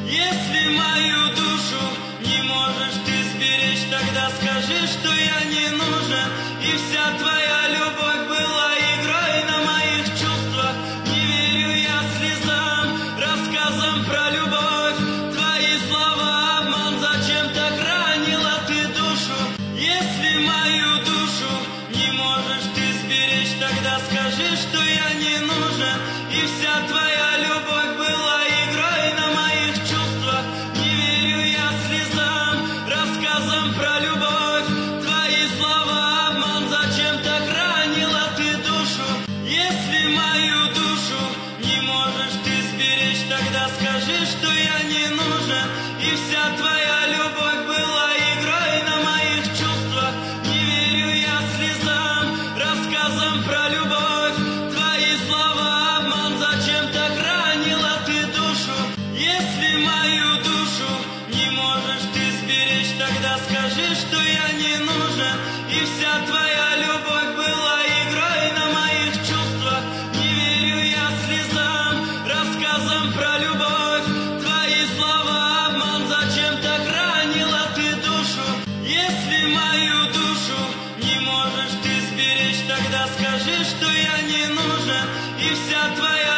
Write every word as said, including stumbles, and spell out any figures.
Если мою душу не можешь ты сберечь, тогда скажи, что я не нужен, и вся твоя любовь была игрой на моих чувствах. Не верю я слезам, рассказам про любовь, твои слова обман, зачем так ранила ты душу? Если мою душу не можешь ты сберечь, тогда скажи, что я не нужен, и вся твоя любовь была игрой на моих чувствах. Не верю я слезам, рассказам про любовь, твои слова обман, зачем так ранила ты душу? Если мою душу не можешь ты сберечь, тогда скажи, что я не нужен, и вся твоя любовь была игрой на моих чувствах. Не верю я слезам, рассказам про любовь, твои слова обман, зачем так ранила ты душу? Если мою душу не можешь ты сберечь, тогда скажи, что я не нужен, и вся твоя любовь была игрой на моих чувствах. Не верю я слезам, рассказам про любовь, твои слова обман, зачем так ранила ты душу? Если мою душу не можешь ты сберечь, тогда скажи, что я не нужен, и вся твоя